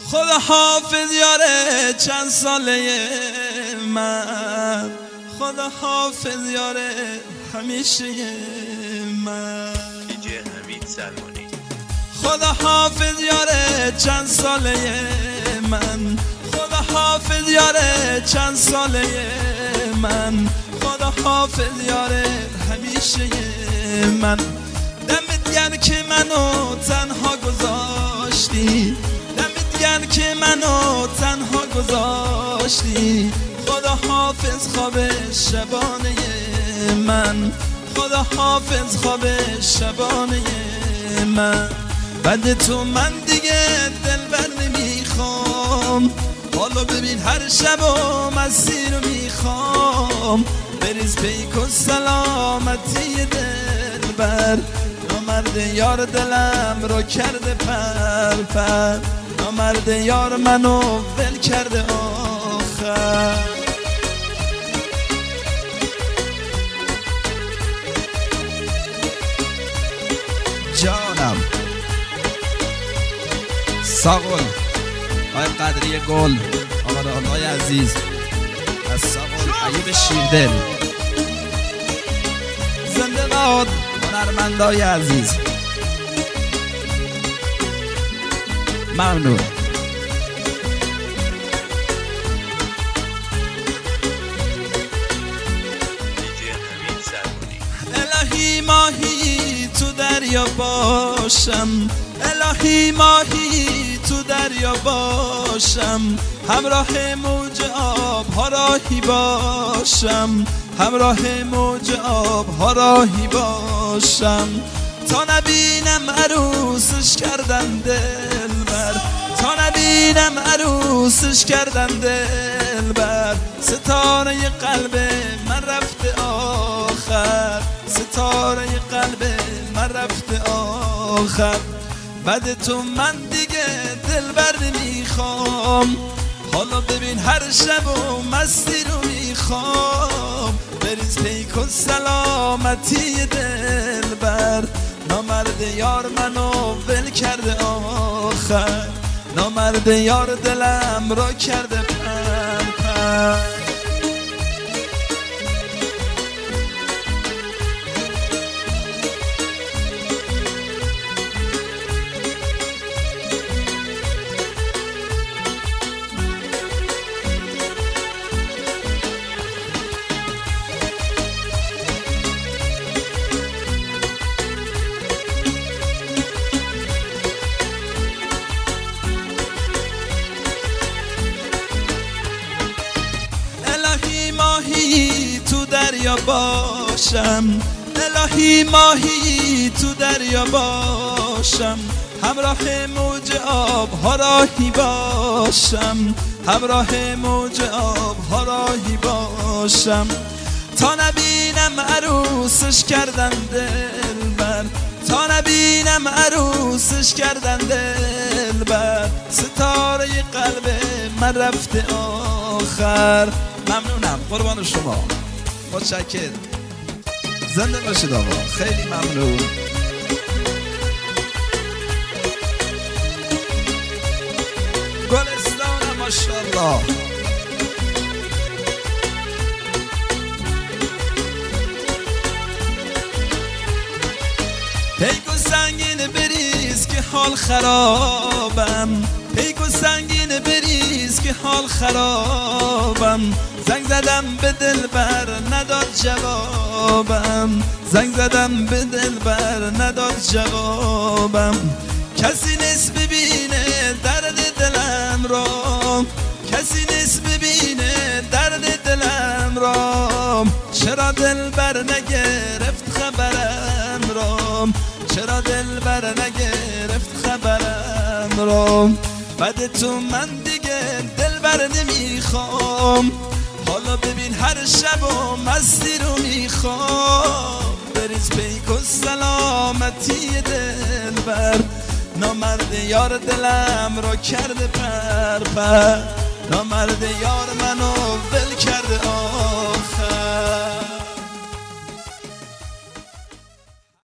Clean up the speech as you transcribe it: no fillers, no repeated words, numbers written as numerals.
خدا حافظ یاره چند ساله من، خدا حافظ یاره همیشه من. دیجی حمید سلمانی. خدا حافظ یاره چند ساله من، خدا حافظ یاره چند ساله من، خدا حافظ یاره همیشه من. دمت گرم که منو تنها گذاشتی، دمت گرم که منو تنها گذاشتی. خدا حافظ خواب شبانه من، خدا حافظ خواب شبانه من. بعد تو من دیگه دلبر نمیخوام، حالا ببین هر شب و مسیر رو میخوام. بریز پیک و سلامتی دلبر، نامرد یار دلم رو کرده پر پر، نامرد یار منو ول کرده آخر. جانم ساقل آقای قدری گل، آقای عزیز از ساقل ایوب شیردل، زنده باد هنرمندای عزیز. ممنون. الهی ماهی تو دریا باشم، الهی ماهی تو دریا باشم، همراه موج آب ها راهی باشم، همراه موج آب ها راهی باشم. تا نبینم عروسش کردن دلبر، تا نبینم عروسش کردن دلبر. ستاره قلب من رفته آخر، ستاره قلب من رفته آخر. بعد تو من دیگه دلبر نمیخوام، حالا ببین هر شب و مستی رو میخوام. بریز پیک و سلامتی دلبر، نامرد یار منو ول کرده آخر، نامرد یار دلم را کرده پر پر. ماهی تو دریا باشم، الهی ماهی تو دریا باشم، همراه موج آب ها راهی باشم، همراه موج آب ها راهی باشم. تا نبینم عروسش کردن دلبر، تا نبینم عروسش کردن دلبر. ستاره قلب من رفته آخر. ممنونم، قربان شما، متشکرم، زنده باشید آقا، خیلی ممنون. گلستان ماشاءالله. پیک و سنگین بریز که حال خرابم، پیک و سنگین بریز که حال خرابم. زنگ زدم به دلبر نداد جوابم، زنگ زدم به دلبر نداد جوابم. کسی نیست ببینه درد دلم را، کسی نیست ببینه درد دلم را. چرا دلبر نگرفت خبرم را، چرا دلبر نگرفت خبرم را. بعد تو من دیگه دلبر نمیخوام، حالا ببین هر شب و مستی رو میخوام. بریز پیک و سلامتی دلبر، نامرد یار دلم رو کرده پر پر، نامرد یار منو ول کرده آخر.